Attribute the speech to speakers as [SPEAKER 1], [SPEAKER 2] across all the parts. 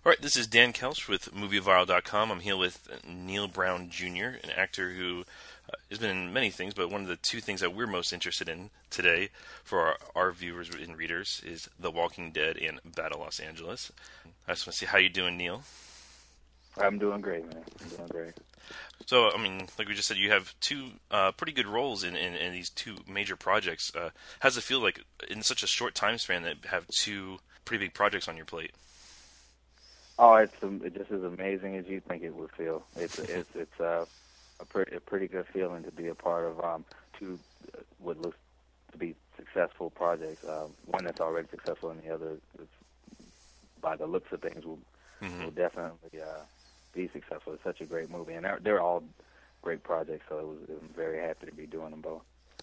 [SPEAKER 1] All right, this is Dan Kelch with MovieViral.com. I'm here with Neil Brown Jr., an actor who has been in many things, but one of the two things that we're most interested in today for our viewers and readers is The Walking Dead and Battle Los Angeles. I just want to see how you doing, Neil.
[SPEAKER 2] I'm doing great, man. I'm doing great.
[SPEAKER 1] So, I mean, like we just said, you have two pretty good roles in these two major projects. How does it feel like in such a short time span that have two pretty big projects on your plate?
[SPEAKER 2] Oh, it's just as amazing as you think it would feel. It's a pretty good feeling to be a part of two what looks to be successful projects. One that's already successful, and the other, is, by the looks of things, will definitely be successful. It's such a great movie, and they're all great projects. So I'm very happy to be doing them both.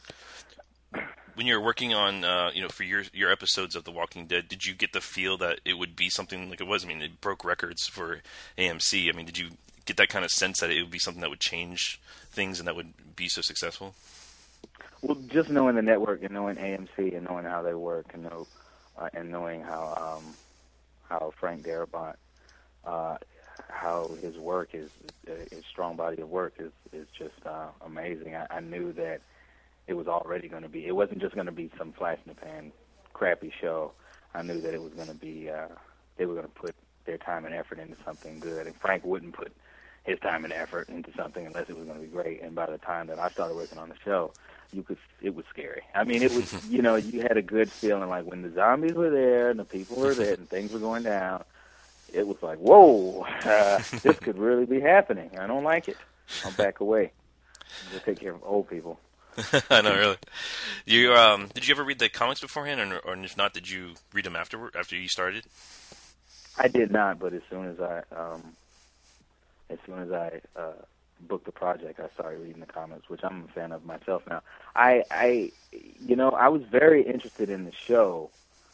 [SPEAKER 1] When you were working on, for your episodes of The Walking Dead, did you get the feel that it would be something like it was? I mean, it broke records for AMC. I mean, did you get that kind of sense that it would be something that would change things and that would be so successful?
[SPEAKER 2] Well, just knowing the network and knowing AMC and knowing how they work and knowing how Frank Darabont, how his work is, his strong body of work is just amazing. I knew that it was already going to be. It wasn't just going to be some flash in the pan, crappy show. I knew that it was going to be. They were going to put their time and effort into something good, and Frank wouldn't put his time and effort into something unless it was going to be great. And by the time that I started working on the show, it was scary. I mean, it was. You had a good feeling like when the zombies were there and the people were there and things were going down. It was like, whoa, this could really be happening. I don't like it. I'll back away. Just take care of old people.
[SPEAKER 1] I know, really. You did you ever read the comics beforehand, or if not, did you read them after you started?
[SPEAKER 2] I did not, but as soon as I booked the project, I started reading the comics, which I'm a fan of myself now. I was very interested in the show,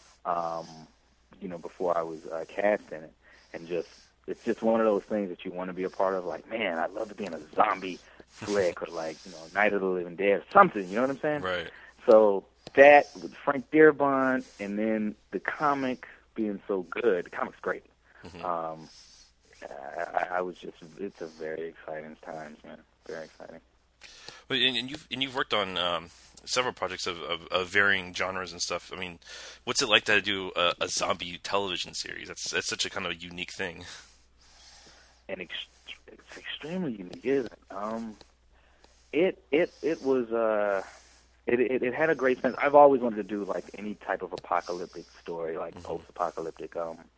[SPEAKER 2] before I was cast in it, and it's just one of those things that you want to be a part of. Like, man, I'd love to be in a zombie flick or Night of the Living Dead or something, you know what I'm saying?
[SPEAKER 1] Right.
[SPEAKER 2] So that with Frank Darabont and then the comic being so good, the comic's great. Mm-hmm. I was just, it's a very exciting time, man. Very exciting.
[SPEAKER 1] Well, and you've worked on several projects of varying genres and stuff. I mean, what's it like to do a zombie television series? That's such a kind of unique thing.
[SPEAKER 2] And it's extremely unique, isn't it? It was it had a great sense. I've always wanted to do like any type of apocalyptic story, like post-apocalyptic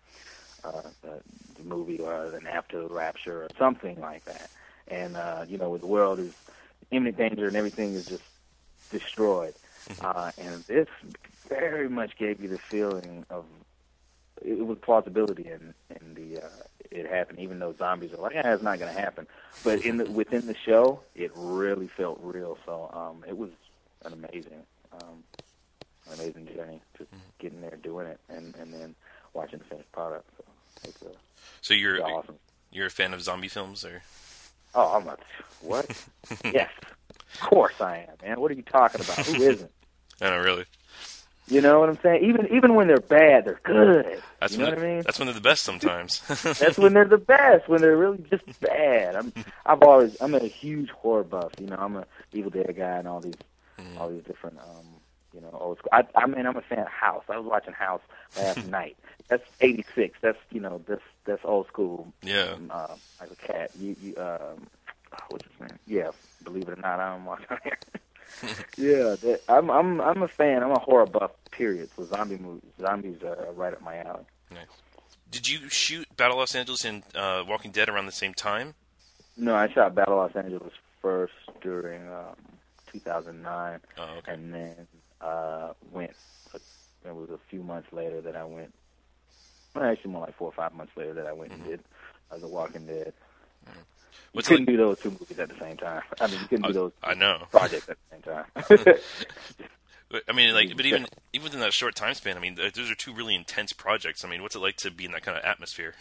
[SPEAKER 2] movie or an after rapture or something like that. And where the world is imminent danger and everything is just destroyed. And this very much gave you the feeling of it was plausibility in the it happened, even though zombies are like, it's not going to happen. But within the show, it really felt real. So it was an amazing journey, just getting there, doing it, and then watching the finished product.
[SPEAKER 1] So you're
[SPEAKER 2] awesome.
[SPEAKER 1] You're a fan of zombie films, or?
[SPEAKER 2] Oh, I'm not. What? Yes, of course I am, man. What are you talking about? Who isn't?
[SPEAKER 1] I know, really.
[SPEAKER 2] You know what I'm saying? Even when they're bad, they're good. What I mean?
[SPEAKER 1] That's when they're the best sometimes.
[SPEAKER 2] That's when they're the best, when they're really just bad. I'm a huge horror buff. I'm a Evil Dead guy and all these different old school. I'm a fan of House. I was watching House last night. That's 86. That's that's old school.
[SPEAKER 1] Yeah.
[SPEAKER 2] Like a cat. What's his name? Yeah, believe it or not, I'm watching here. Yeah, I'm a fan. I'm a horror buff. Period. So zombies are right up my alley.
[SPEAKER 1] Nice. Did you shoot Battle Los Angeles and Walking Dead around the same time?
[SPEAKER 2] No, I shot Battle Los Angeles first during 2009, and then went. It was a few months later that I went. Well, actually, more like 4 or 5 months later that I went and did The Walking Dead. You couldn't do those two movies at the same time. I mean, you couldn't do those projects at the same time.
[SPEAKER 1] I mean, but even within that short time span, I mean, those are two really intense projects. I mean, what's it like to be in that kind of atmosphere?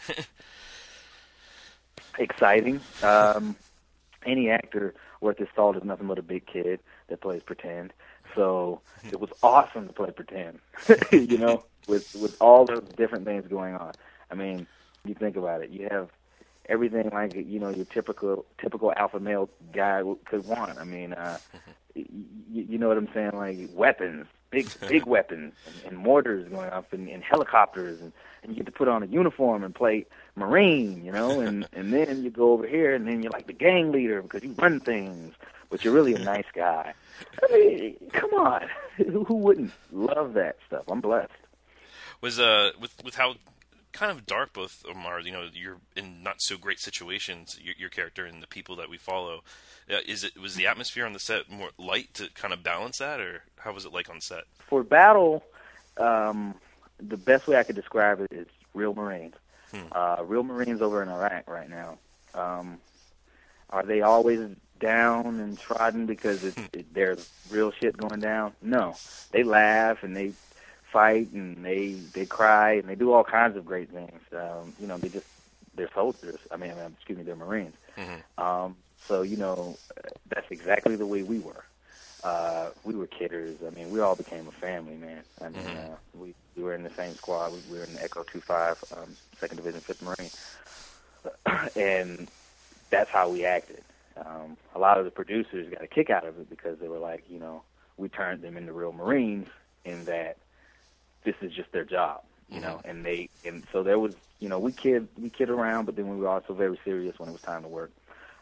[SPEAKER 2] Exciting. Any actor worth his salt is nothing but a big kid that plays pretend. So it was awesome to play pretend, with all those different things going on. I mean, You think about it. You have everything like your typical alpha male guy could want. I mean, you know what I'm saying? Like weapons, big weapons, and mortars going off, and helicopters, and you get to put on a uniform and play Marine, and then you go over here, and then you're like the gang leader because you run things, but you're really a nice guy. I mean, come on, who wouldn't love that stuff? I'm blessed.
[SPEAKER 1] Was with how kind of dark both of them are, you're in not so great situations, your character and the people that we follow. Was the atmosphere on the set more light to kind of balance that, or how was it like on set?
[SPEAKER 2] For battle, the best way I could describe it is real Marines. Real Marines over in Iraq right now. Are they always down and trodden because there's real shit going down? No. They laugh and they fight and they cry and they do all kinds of great things. They're soldiers. They're Marines.
[SPEAKER 1] Mm-hmm.
[SPEAKER 2] So that's exactly the way we were. We were kidders. I mean, we all became a family, man. I mean, we were in the same squad. We were in the Echo 25, 2nd Division, 5th Marine, and that's how we acted. A lot of the producers got a kick out of it because they were like, we turned them into real Marines in that this is just their job, and so there was, we kid around, but then we were also very serious when it was time to work.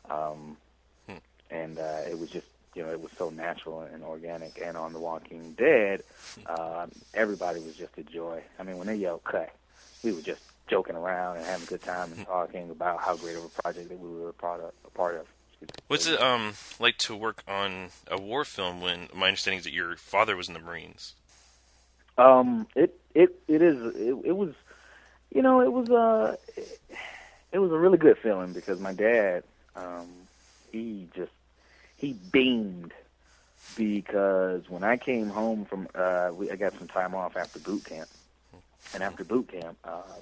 [SPEAKER 2] And it was just, it was so natural and organic. And on The Walking Dead, everybody was just a joy. I mean, when they yelled cut, we were just joking around and having a good time and talking about how great of a project that we were a part of.
[SPEAKER 1] What's it like to work on a war film when my understanding is that your father was in the Marines?
[SPEAKER 2] It was a really good feeling because my dad, he beamed because when I came home from, I got some time off after boot camp, and after boot camp,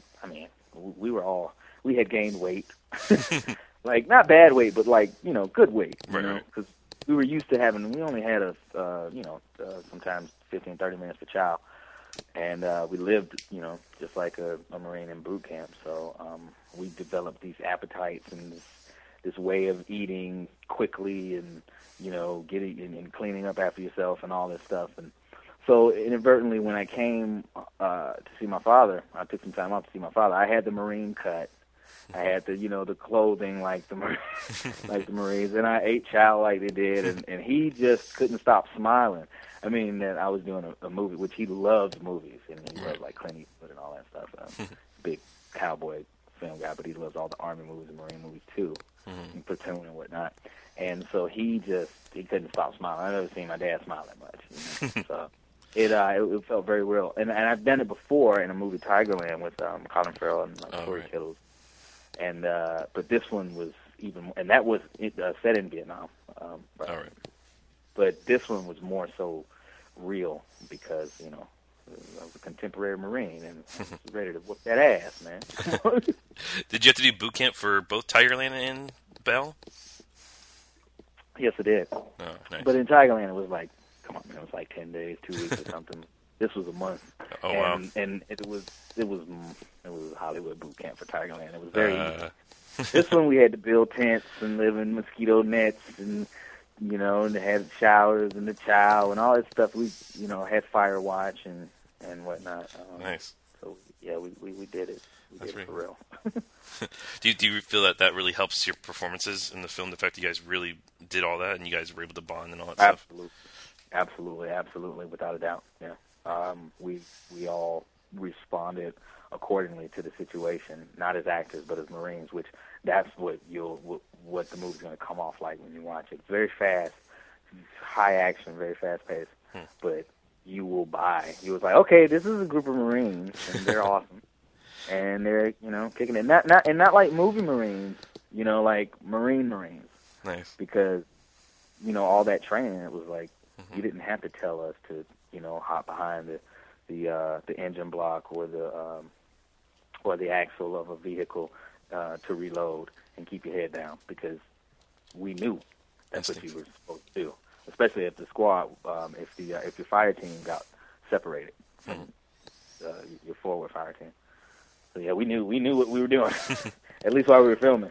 [SPEAKER 2] we had gained weight, like not bad weight, but like good weight, because we were used to we only had sometimes 15, 30 minutes per chow. And we lived, just like a Marine in boot camp. So we developed these appetites and this way of eating quickly and, getting and cleaning up after yourself and all this stuff. And so inadvertently, when I came to see my father, I took some time off to see my father. I had the Marine cut. I had the clothing like the Marines, and I ate chow like they did, and he just couldn't stop smiling. I mean, that I was doing a movie, which he loves movies, and he loves like Clint Eastwood and all that stuff. Big cowboy film guy, but he loves all the Army movies and Marine movies too, and Platoon and whatnot. And so he couldn't stop smiling. I've never seen my dad smile that much. So it felt very real. And I've done it before in a movie, Tigerland, with Colin Farrell and Corey Kittles. And but this one was even, and that was set in Vietnam. But this one was more so real because I was a contemporary Marine and I was ready to whoop that ass, man.
[SPEAKER 1] Did you have to do boot camp for both Tigerland and Bell?
[SPEAKER 2] Yes, I did.
[SPEAKER 1] Oh, nice.
[SPEAKER 2] But in Tigerland, it was like, come on, man, it was like 10 days, 2 weeks or something. This was a month.
[SPEAKER 1] Oh, wow.
[SPEAKER 2] And it was Hollywood boot camp for Tigerland. It was very easy. This one we had to build tents and live in mosquito nets and and they had showers and the chow and all that stuff. We had fire watch and whatnot.
[SPEAKER 1] Nice.
[SPEAKER 2] So yeah, we did it. We did it for real.
[SPEAKER 1] Do you feel that really helps your performances in the film? The fact that you guys really did all that and you guys were able to bond and all that stuff.
[SPEAKER 2] Absolutely, without a doubt. Yeah. We all responded accordingly to the situation, not as actors but as Marines, which that's what the movie's going to come off like when you watch it. It's very fast, high action, very fast paced, but you will buy. You was like, okay, this is a group of Marines and they're awesome, and they're kicking it. Not like movie Marines, like Marines.
[SPEAKER 1] Nice.
[SPEAKER 2] Because all that training, it was like you didn't have to tell us to hop behind the engine block or the axle of a vehicle to reload and keep your head down, because we knew that's what you were supposed to do. Especially if the squad, if your fire team got separated from your forward fire team. So yeah, we knew what we were doing, at least while we were filming.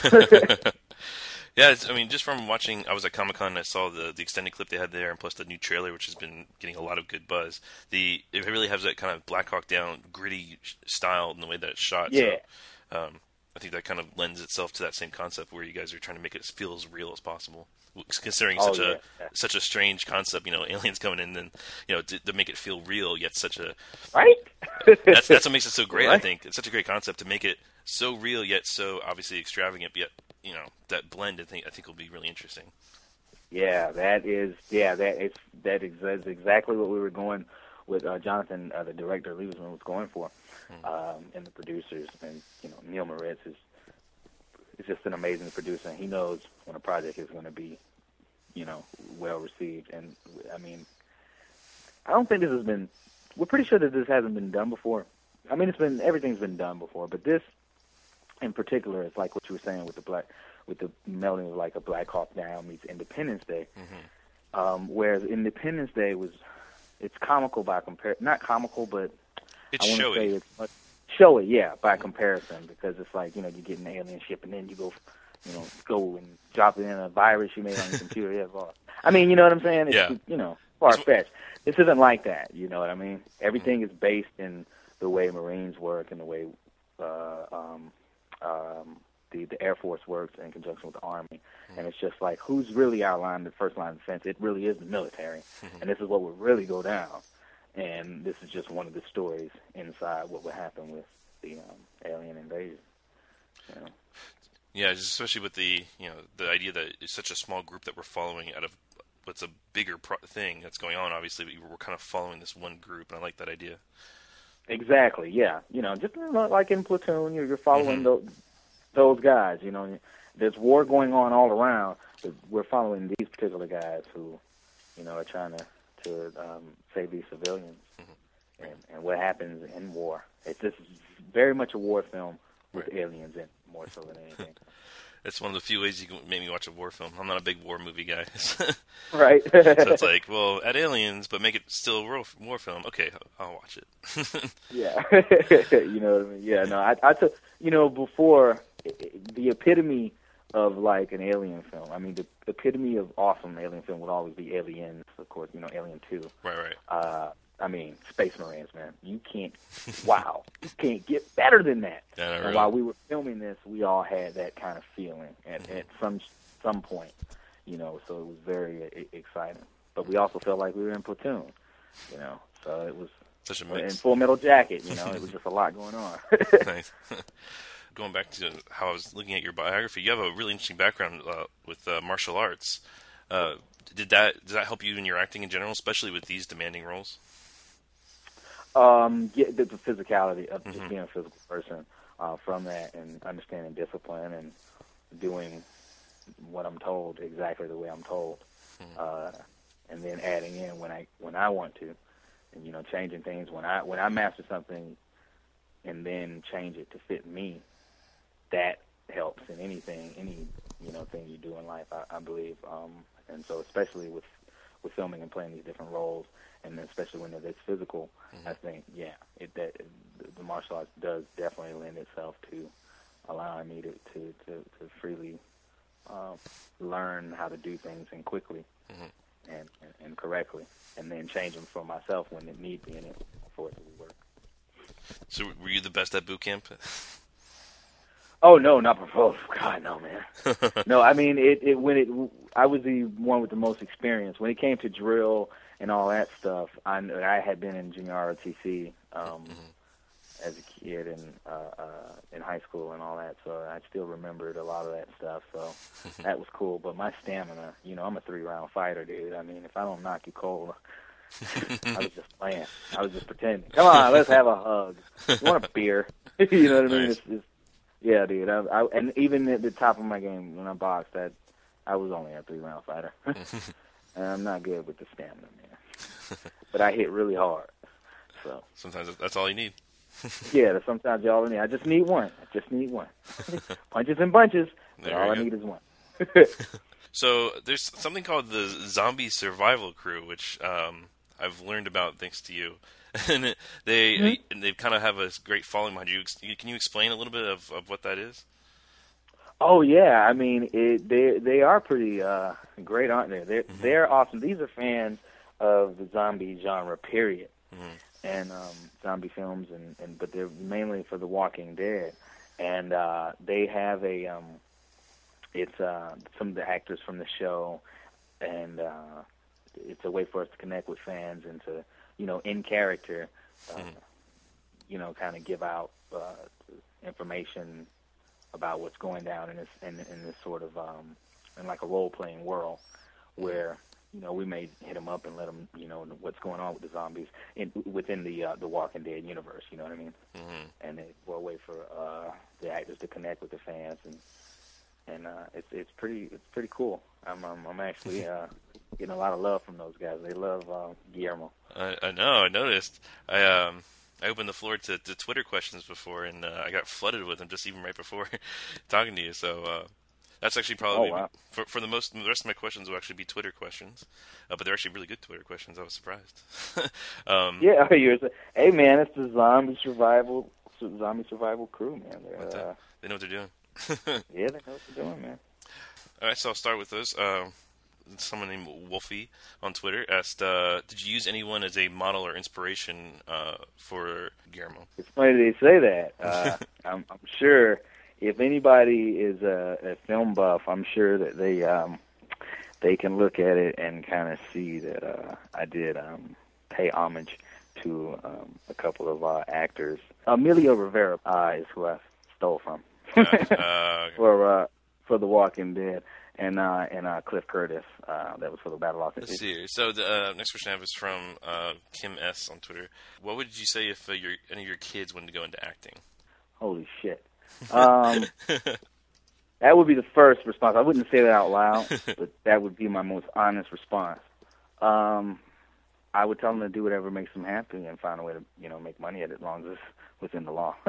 [SPEAKER 1] Yeah, I mean, just from watching, I was at Comic-Con and I saw the extended clip they had there, and plus the new trailer, which has been getting a lot of good buzz. It really has that kind of Black Hawk Down gritty style in the way that it's shot.
[SPEAKER 2] Yeah.
[SPEAKER 1] So, I think that kind of lends itself to that same concept where you guys are trying to make it feel as real as possible, considering such a strange concept. You know, aliens coming in, and to make it feel real, yet such a
[SPEAKER 2] right.
[SPEAKER 1] That's what makes it so great.
[SPEAKER 2] Right.
[SPEAKER 1] I think it's such a great concept to make it so real yet so obviously extravagant. Yet that blend, I think will be really interesting.
[SPEAKER 2] Yeah, that's exactly what we were going with. Jonathan, the director, Liebesman, was going for, and the producers, and Neil Moritz is just an amazing producer. And he knows when a project is going to be, well received. And I mean, I don't think this has been. We're pretty sure that this hasn't been done before. I mean, everything's been done before, but this, in particular, it's like what you were saying with the melding of like a Black Hawk Down meets Independence Day. Whereas Independence Day it's comical by comparison. Not comical, but
[SPEAKER 1] it's
[SPEAKER 2] I want to
[SPEAKER 1] showy.
[SPEAKER 2] say it's showy, yeah, by comparison, because it's like you get an alien ship and then you go and drop it in a virus you made on your computer. Yeah, I mean, you know what I'm saying? It's, far fetched. This isn't like that. You know what I mean? Everything is based in the way Marines work and the way the Air Force works in conjunction with the Army. And it's just like, who's really our the first line of defense? It really is the military. And this is what would really go down. And this is just one of the stories inside what would happen with the alien invasion.
[SPEAKER 1] Yeah, especially with the the idea that it's such a small group that we're following out of what's a bigger thing that's going on. Obviously, but we're kind of following this one group, and I like that idea.
[SPEAKER 2] Exactly. Yeah. Just like in Platoon, you're following those guys. There's war going on all around, but we're following these particular guys who, are trying to save these civilians. And what happens in war. This is very much a war film with aliens in, more so than anything.
[SPEAKER 1] It's one of the few ways you can make me watch a war film. I'm not a big war movie guy.
[SPEAKER 2] Right.
[SPEAKER 1] So it's like, well, add aliens, but make it still a war film. Okay, I'll watch it.
[SPEAKER 2] Yeah. You know what I mean? Yeah, no, I took, before, the epitome of, like, an alien film, I mean, the epitome of awesome alien film would always be Aliens, of course, Alien 2.
[SPEAKER 1] Right.
[SPEAKER 2] I mean, Space Marines, man. You can't get better than that.
[SPEAKER 1] Yeah,
[SPEAKER 2] and
[SPEAKER 1] really.
[SPEAKER 2] While we were filming this, we all had that kind of feeling at some point, so it was very exciting. But we also felt like we were in Platoon, so it was
[SPEAKER 1] such a mix.
[SPEAKER 2] In Full Metal Jacket, it was just a lot going on.
[SPEAKER 1] Nice. Going back to how I was looking at your biography, you have a really interesting background with martial arts. Does that help you in your acting in general, especially with these demanding roles?
[SPEAKER 2] The physicality of just being a physical person, from that, and understanding discipline and doing what I'm told exactly the way I'm told, and then adding in when I want to, and changing things when I master something, and then change it to fit me. That helps in any thing you do in life, I believe, and so especially with filming and playing these different roles. And then especially when it's physical, I think, the martial arts does definitely lend itself to allowing me to freely learn how to do things and quickly and correctly, and then change them for myself when it need be in it for it to work.
[SPEAKER 1] So were you the best at boot camp?
[SPEAKER 2] Oh no, not before. God, no, man. No, I mean I was the one with the most experience when it came to drill and all that stuff. I had been in junior ROTC as a kid and in high school and all that, so I still remembered a lot of that stuff. So that was cool. But my stamina, I'm a 3-round fighter, dude. I mean, if I don't knock you cold, I was just playing. I was just pretending. Come on, let's have a hug. You want a beer? You know what I mean?
[SPEAKER 1] Nice.
[SPEAKER 2] Yeah, dude. And even at the top of my game when I boxed, I was only a 3-round fighter. And I'm not good with the stamina, man. But I hit really hard. So
[SPEAKER 1] sometimes that's all you need.
[SPEAKER 2] Yeah, sometimes y'all need. I just need one. Punches and bunches. All I need is one.
[SPEAKER 1] So there's something called the Zombie Survival Crew, which I've learned about thanks to you. and they kind of have a great following behind you. Can you explain a little bit of what that is?
[SPEAKER 2] Oh yeah, I mean they are pretty great, aren't they? They're awesome. These are fans of the zombie genre, period, and zombie films, but they're mainly for The Walking Dead, and they have it's some of the actors from the show, and it's a way for us to connect with fans and to, in character, kind of give out information about what's going down in this sort of in like a role playing world where we may hit them up and let them what's going on with the zombies within the Walking Dead universe. You know what I mean? And it's a way for the actors to connect with the fans and it's pretty cool. I'm actually getting a lot of love from those guys. They love Guillermo.
[SPEAKER 1] I know. I noticed. I opened the floor to Twitter questions before, and I got flooded with them just even right before talking to you. So that's actually probably for the rest of my questions will actually be Twitter questions, but they're actually really good Twitter questions. I was surprised.
[SPEAKER 2] Hey man, it's the zombie survival crew, man.
[SPEAKER 1] They know what they're doing.
[SPEAKER 2] Yeah, they know what they're doing, man.
[SPEAKER 1] All right, so I'll start with those. Someone named Wolfie on Twitter asked, did you use anyone as a model or inspiration for Guillermo?
[SPEAKER 2] It's funny they say that. I'm sure if anybody is a film buff, I'm sure that they can look at it and kind of see that I did pay homage to a couple of actors. Emilio Rivera is who I stole from.
[SPEAKER 1] Okay.
[SPEAKER 2] For The Walking Dead, and Cliff Curtis, that was for the Battle Office.
[SPEAKER 1] Let's see here. So the next question I have is from Kim S on Twitter. What would you say if any of your kids wanted to go into acting?
[SPEAKER 2] Holy shit! That would be the first response. I wouldn't say that out loud, but that would be my most honest response. I would tell them to do whatever makes them happy and find a way to make money at it, as long as it's within the law.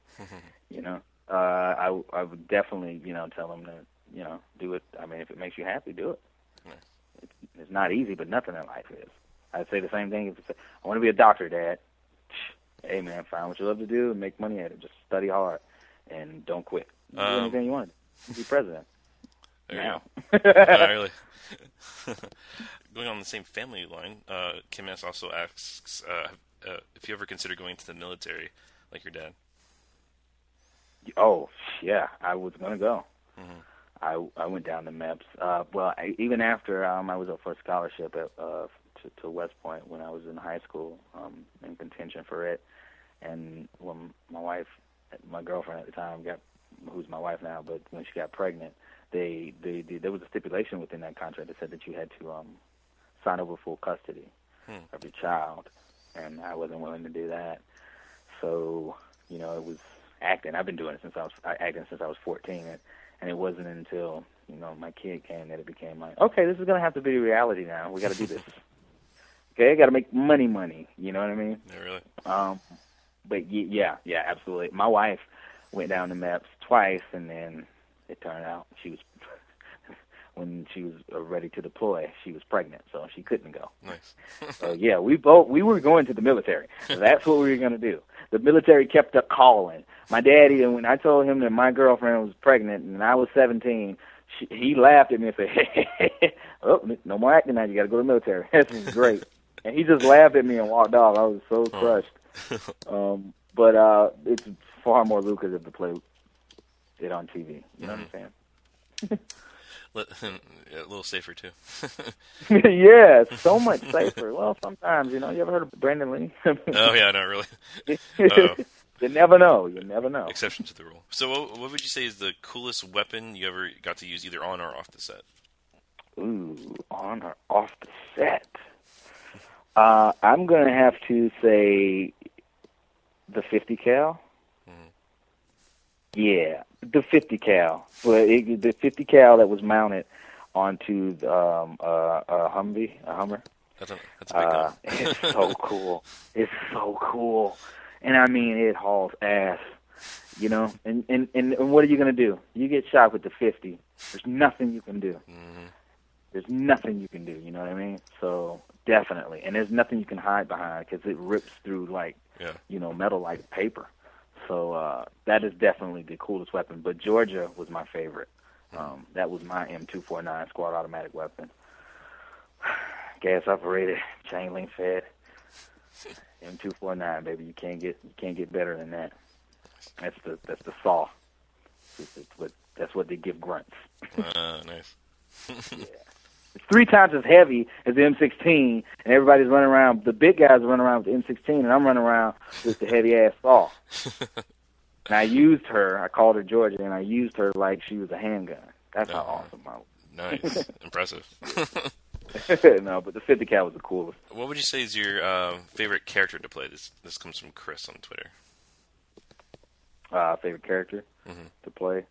[SPEAKER 2] I would definitely, tell them to, do it. I mean, if it makes you happy, do it. Yeah. It's not easy, but nothing in life is. I'd say the same thing. If I want to be a doctor, Dad. Hey, man, find what you love to do and make money at it. Just study hard and don't quit. Do anything you want. Be president.
[SPEAKER 1] Now. Not really. Going on the same family line, Kim S. also asks if you ever consider going to the military like your dad. Oh,
[SPEAKER 2] yeah, I was going to go. I went down to MEPS. Even after I was up for a scholarship to West Point when I was in high school, in contention for it. And when my girlfriend at the time who's my wife now, but when she got pregnant, there was a stipulation within that contract that said that you had to sign over full custody of your child, and I wasn't willing to do that. So, it was acting. I've been doing it since I was 14, and it wasn't until my kid came that it became like, okay, this is gonna have to be reality now. We got to do this. Okay, I got to make money. You know what I mean?
[SPEAKER 1] Yeah, really.
[SPEAKER 2] But yeah, absolutely. My wife went down to MEPS twice, and then it turned out when she was ready to deploy, she was pregnant, so she couldn't go.
[SPEAKER 1] Nice.
[SPEAKER 2] So yeah, we were going to the military. That's what we were going to do. The military kept up calling. My daddy, and when I told him that my girlfriend was pregnant and I was 17, he laughed at me and said, hey, oh, no more acting now. You got to go to the military. This is great. And he just laughed at me and walked off. I was so crushed. But it's far more lucrative to play it on TV. You know what I'm saying?
[SPEAKER 1] A little safer too.
[SPEAKER 2] Yeah, so much safer. Well, sometimes, you ever heard of Brandon Lee?
[SPEAKER 1] Oh yeah, not really.
[SPEAKER 2] You never know.
[SPEAKER 1] Exception to the rule. So, what would you say is the coolest weapon you ever got to use, either on or off the set?
[SPEAKER 2] Ooh, on or off the set? I'm gonna have to say the 50 cal. Yeah, the 50 cal. But the 50 cal that was mounted onto a Hummer.
[SPEAKER 1] That's a big gun.
[SPEAKER 2] It's so cool. It's so cool. And I mean, it hauls ass, And what are you going to do? You get shot with the 50. There's nothing you can do. There's nothing you can do, you know what I mean? So definitely, and there's nothing you can hide behind because it rips through like, metal like paper. So that is definitely the coolest weapon. But Georgia was my favorite. That was my M249 squad automatic weapon. Gas operated, chain link fed, M249, baby. You can't get better than that. That's the saw. That's what they give grunts.
[SPEAKER 1] Nice.
[SPEAKER 2] Yeah. It's 3 times as heavy as the M16, and everybody's running around. The big guys are running around with the M16, and I'm running around with the heavy-ass saw. And I used her. I called her Georgia, and I used her like she was a handgun. That's how awesome I was.
[SPEAKER 1] Nice. Impressive.
[SPEAKER 2] No, but the 50 cal was the coolest.
[SPEAKER 1] What would you say is your favorite character to play? This comes from Chris on Twitter.
[SPEAKER 2] Favorite character to play?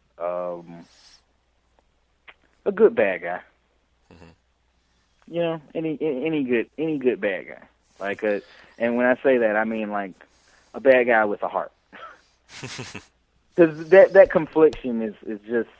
[SPEAKER 2] A good bad guy. You know, any good bad guy. Like and when I say that, I mean like a bad guy with a heart. Because that confliction is just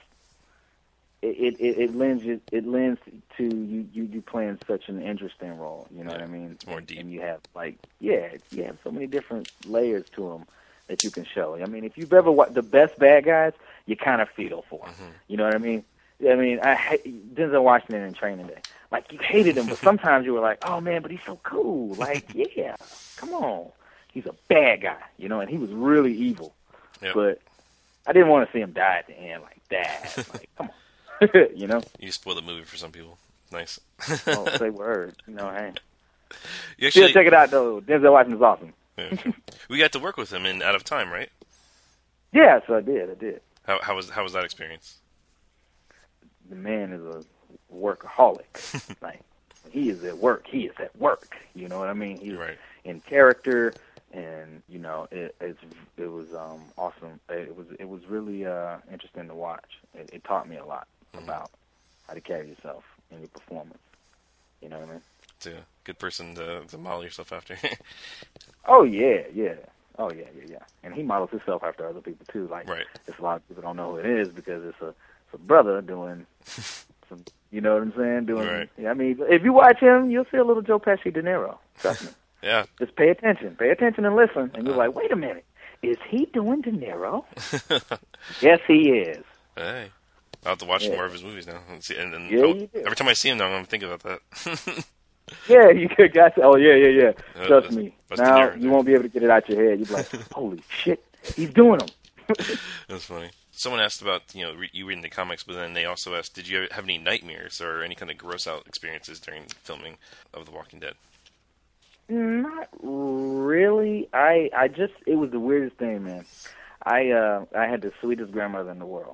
[SPEAKER 2] it lends to you playing such an interesting role. You know what I mean?
[SPEAKER 1] It's more deep.
[SPEAKER 2] And you have you have so many different layers to them that you can show. I mean, if you've ever watched the best bad guys, you kind of feel for them. You know what I mean? I hate Denzel Washington in Training Day. Like, you hated him, but sometimes you were like, oh, man, but he's so cool. Like, yeah, come on. He's a bad guy, you know, and he was really evil.
[SPEAKER 1] Yep.
[SPEAKER 2] But I didn't want to see him die at the end like that. Like, come on. You know?
[SPEAKER 1] You spoil the movie for some people. Nice.
[SPEAKER 2] Oh, say word. You know, hey.
[SPEAKER 1] You actually,
[SPEAKER 2] check it out, though. Denzel Washington's awesome.
[SPEAKER 1] Yeah. We got to work with him in Out of Time, right?
[SPEAKER 2] Yeah, so I did.
[SPEAKER 1] How was that experience?
[SPEAKER 2] The man is a workaholic. Like, he is at work. He is at work. You know what I mean? He's in character, and you know, it was awesome. It was really interesting to watch. It taught me a lot about how to carry yourself in your performance. You know what I mean?
[SPEAKER 1] It's a good person to model yourself after.
[SPEAKER 2] Oh yeah. Oh yeah. And he models himself after other people too. Like, there's a lot of people don't know who it is because it's a brother doing some, you know what I'm saying? I mean, if you watch him, you'll see a little Joe Pesci De Niro. Trust me.
[SPEAKER 1] Yeah.
[SPEAKER 2] Just pay attention and listen, and you're like, wait a minute, is he doing De Niro? Yes, he is.
[SPEAKER 1] Hey, I'll have to watch more of his movies now. And
[SPEAKER 2] you do.
[SPEAKER 1] Every time I see him now, I'm going to think about that.
[SPEAKER 2] Yeah, you guys. Oh, yeah. Trust me.
[SPEAKER 1] That's
[SPEAKER 2] now you won't be able to get it out your head. You'll be like, holy shit, he's doing them.
[SPEAKER 1] That's funny. Someone asked about, you reading the comics, but then they also asked, did you have any nightmares or any kind of gross out experiences during filming of The Walking Dead?
[SPEAKER 2] Not really. It was the weirdest thing, man. I had the sweetest grandmother in the world.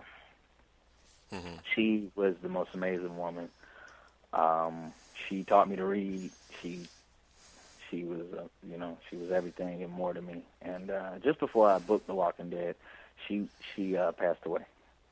[SPEAKER 2] She was the most amazing woman. She taught me to read. She was, she was everything and more to me. And just before I booked The Walking Dead, she passed away.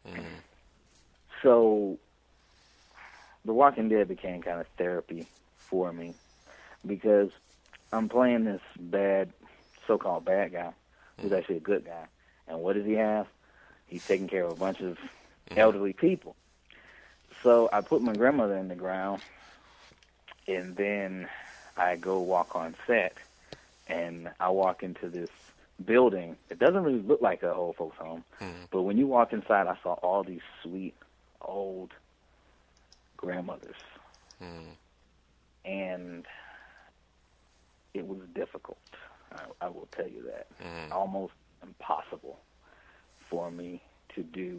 [SPEAKER 2] So The Walking Dead became kind of therapy for me because I'm playing this so-called bad guy who's actually a good guy. And what does he have? He's taking care of a bunch of elderly people. So I put my grandmother in the ground, and then I go walk on set, and I walk into this building. It doesn't really look like a old folks home, but when you walk inside, I saw all these sweet old grandmothers, and it was difficult. I will tell you that. Almost impossible for me to do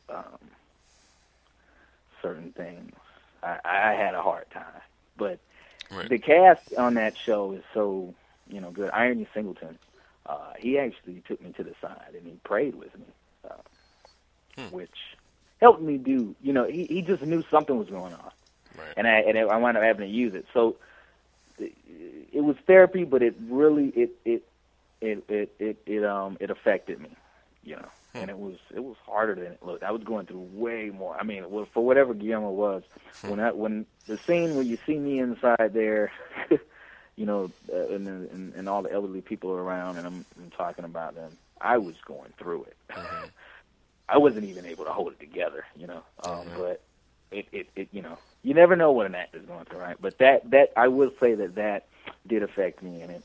[SPEAKER 2] certain things. I had a hard time, but the cast on that show is so good. Irony Singleton, he actually took me to the side and he prayed with me, which helped me do. He just knew something was going on, and I wound up having to use it. So it was therapy, but it really it affected me, and it was harder than it looked. I was going through way more. I mean, for whatever Guillermo was, when the scene where you see me inside there, and all the elderly people are around, and I'm talking about them, I was going through it. I wasn't even able to hold it together, but it you know, you never know what an actor's going through, right? But that I will say that did affect me, and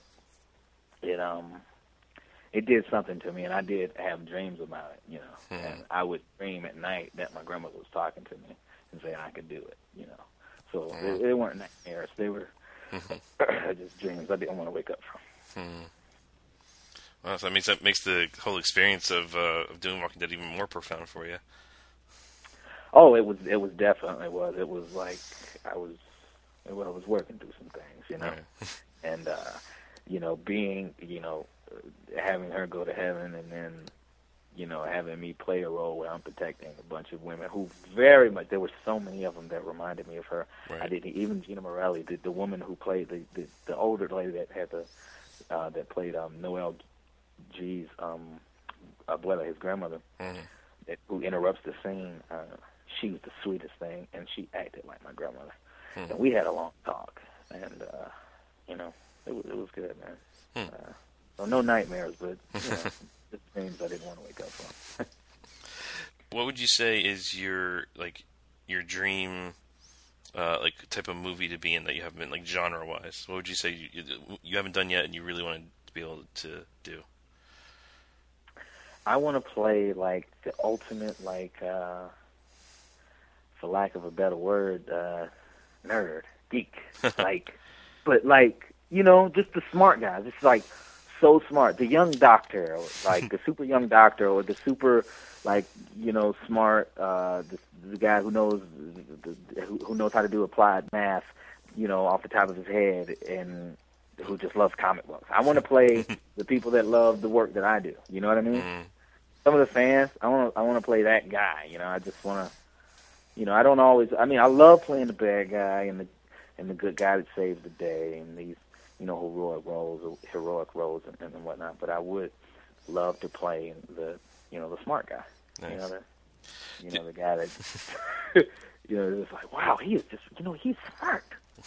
[SPEAKER 2] it did something to me, and I did have dreams about it, you know. And I would dream at night that my grandmother was talking to me and saying I could do it, you know. So they weren't nightmares; they were just dreams I didn't want to wake up from.
[SPEAKER 1] Well, so that makes the whole experience of doing Walking Dead even more profound for you.
[SPEAKER 2] Oh, it was definitely was. It was like I was working through some things, you know,
[SPEAKER 1] right.
[SPEAKER 2] And you know, being, you know, having her go to heaven, and then, you know, having me play a role where I'm protecting a bunch of women who very much, there were so many of them that reminded me of her.
[SPEAKER 1] Right.
[SPEAKER 2] I didn't even Gina Morelli, the woman who played the older lady that had that played Noel G's abuela, his grandmother, who interrupts the scene. She was the sweetest thing, and she acted like my grandmother. And we had a long talk, and you know, it was good, man. So no nightmares, but you know, the dreams I didn't want to wake up from.
[SPEAKER 1] What would you say is your dream like type of movie to be in that you haven't been, like, genre wise? What would you say you haven't done yet and you really wanted to be able to do?
[SPEAKER 2] I want to play like the ultimate, like, for lack of a better word, nerd, geek, like, but like, you know, just the smart guy, just like so smart, the young doctor, or like the super young doctor, or the super, like, you know, smart, the guy who knows who knows how to do applied math, you know, off the top of his head, and who just loves comic books. I want to play the people that love the work that I do. You know what I mean? Some of the fans, I want to play that guy. You know, I just want to. You know, I don't always. I mean, I love playing the bad guy and the good guy that saves the day and these, you know, heroic roles and whatnot. But I would love to play the, you know, the smart guy. Nice. The guy that, you know, it's like, wow, he is just, you know, he's smart.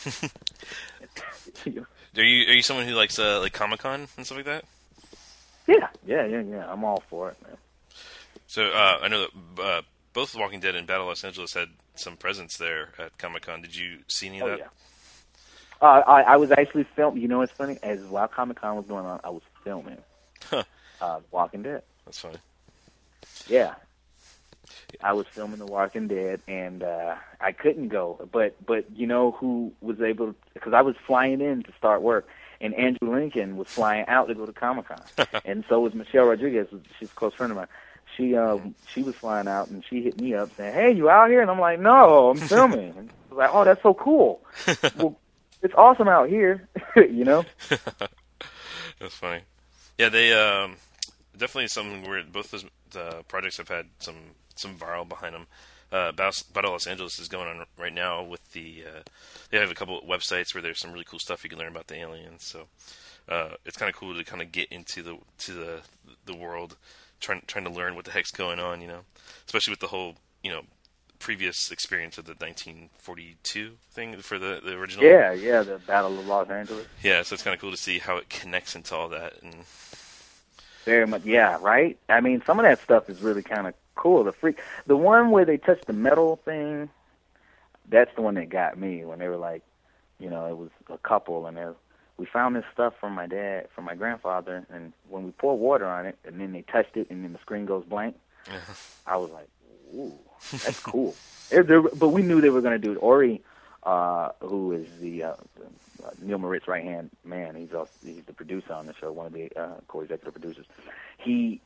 [SPEAKER 1] You know? Are you someone who likes like Comic-Con and stuff like that?
[SPEAKER 2] Yeah. I'm all for it, man.
[SPEAKER 1] So I know that both Walking Dead and Battle Los Angeles had some presence there at Comic-Con. Did you see any of that?
[SPEAKER 2] Yeah. I was actually filming. You know, it's funny. While Comic-Con was going on, I was filming Walking Dead.
[SPEAKER 1] That's funny.
[SPEAKER 2] Yeah. I was filming The Walking Dead, and I couldn't go. But you know who was able to, because I was flying in to start work, and Andrew Lincoln was flying out to go to Comic-Con. And so was Michelle Rodriguez. She's a close friend of mine. She was flying out, and she hit me up saying, "Hey, you out here?" And I'm like, "No, I'm filming." And I was like, "Oh, that's so cool." Well, it's awesome out here, you know?
[SPEAKER 1] That's funny. Yeah, they definitely something where both those projects have had some viral behind them. Battle Los Angeles is going on right now with the they have a couple of websites where there's some really cool stuff you can learn about the aliens. So it's kind of cool to kind of get into the world, trying to learn what the heck's going on, you know, especially with the whole, you know, previous experience of the 1942 thing for the original.
[SPEAKER 2] Yeah, the Battle of Los Angeles.
[SPEAKER 1] Yeah, so it's kind of cool to see how it connects into all that. And
[SPEAKER 2] very much, yeah, right? I mean, some of that stuff is really kind of cool. The one where they touched the metal thing, that's the one that got me, when they were like, you know, it was a couple, and we found this stuff from my grandfather, and when we poured water on it, and then they touched it, and then the screen goes blank, I was like, ooh, that's cool. But we knew they were going to do it. Ori, who is the Neil Moritz right-hand man, he's the producer on the show, one of the co-executive producers. He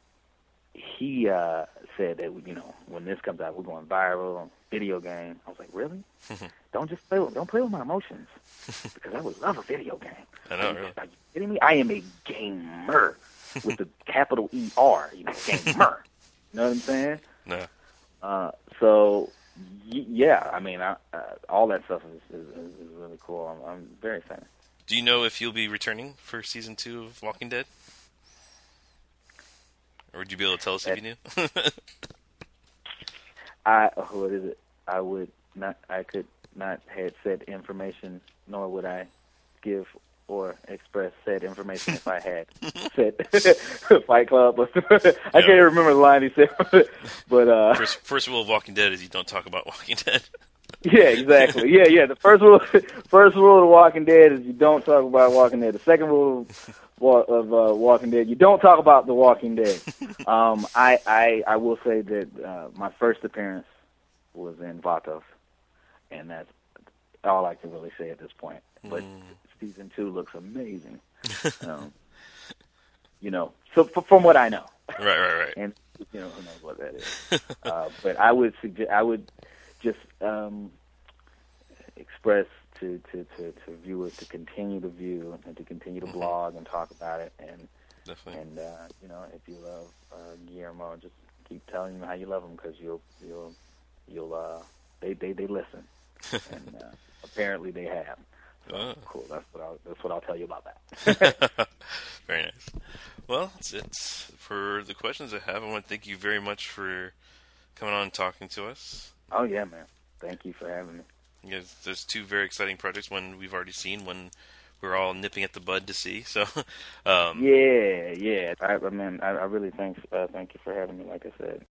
[SPEAKER 2] said that, you know, when this comes out, we're going viral on video game. I was like, really? Don't play with my emotions, because I would love a video game.
[SPEAKER 1] I know, really.
[SPEAKER 2] Are you kidding me? I am a gamer with the capital ER, you know, gamer. You know what I'm saying?
[SPEAKER 1] No.
[SPEAKER 2] So, yeah, I mean, all that stuff is really cool. I'm very fan.
[SPEAKER 1] Do you know if you'll be returning for season 2 of Walking Dead? Or would you be able to tell us if you knew?
[SPEAKER 2] What is it? I could not have said information, nor would I give or express said information if I had said Fight Club. I can't remember the line he said. But
[SPEAKER 1] first rule of Walking Dead is you don't talk about Walking Dead.
[SPEAKER 2] Yeah, exactly. Yeah. The first rule of The Walking Dead is you don't talk about Walking Dead. The second rule of Walking Dead, you don't talk about The Walking Dead. I will say that my first appearance was in Vatos, and that's all I can really say at this point. But season 2 looks amazing. So from what I know.
[SPEAKER 1] Right.
[SPEAKER 2] And who knows what that is. But I would just express to viewers to continue to view and to continue to blog and talk about it. And
[SPEAKER 1] definitely.
[SPEAKER 2] And if you love Guillermo, just keep telling them how you love him, because they listen, and apparently they have. So, cool. That's what I'll tell you about that.
[SPEAKER 1] Very nice. Well, that's it for the questions I have. I want to thank you very much for coming on and talking to us.
[SPEAKER 2] Oh yeah, man. Thank you for having me.
[SPEAKER 1] Yeah, there's 2 very exciting projects. One we've already seen. One we're all nipping at the bud to see. So,
[SPEAKER 2] yeah. I really thank you for having me. Like I said.